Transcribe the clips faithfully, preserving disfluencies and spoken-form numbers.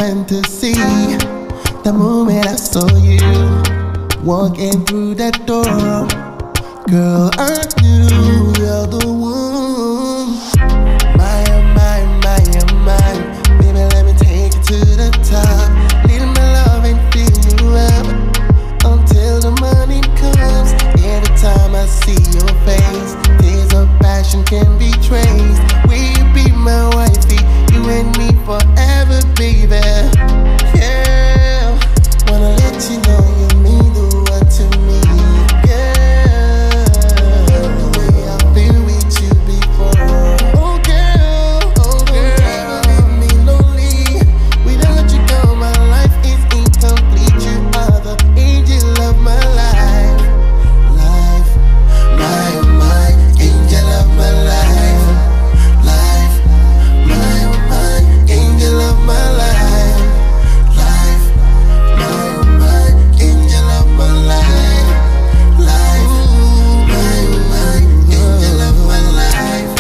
fantasy. The moment I saw you walking through that door, girl, I knew you're the one. My, oh my, my, oh my, baby, let me take you to the top. Need my love and fill you up until the morning comes. Every time I see your face, tears of passion can be traced. Will you be my wifey, you and me forever, baby? Yeah, wanna let you know you mean the world to me. Yeah, the way I feel with you before. Oh girl, oh girl, never leave me lonely. Without you, girl, my life is incomplete. You are the angel of my life, life, my, oh my, angel of my life, life, my, oh my, angel of my life, life, my, oh my, angel of my life, life, my, oh my, angel of my life.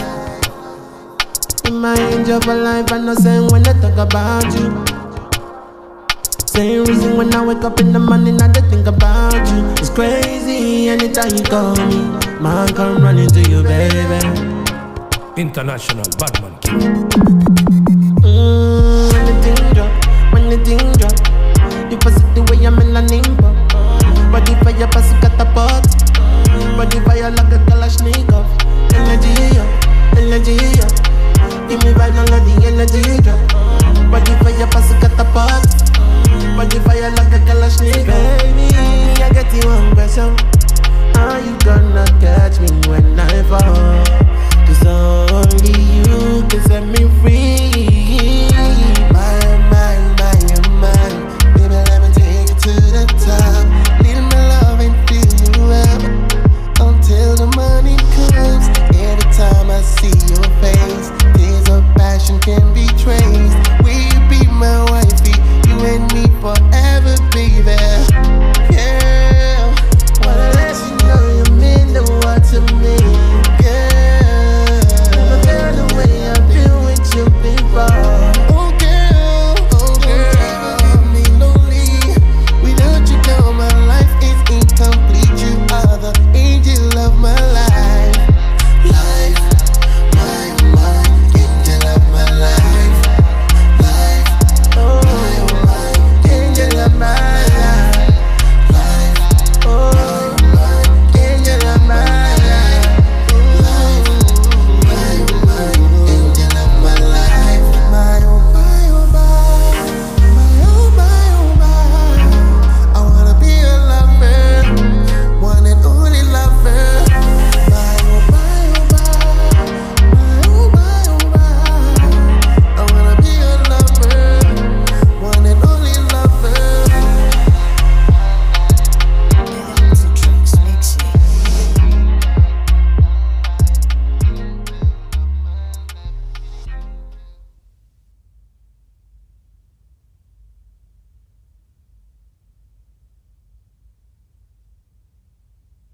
My angel for life, I know same when I talk about you. Same reason when I wake up in the morning, I just think about you. It's crazy anytime you call me, man, come running to you, baby. International Badman King. Mm, when the thing drop, when the thing drop, you see the way I'm melanin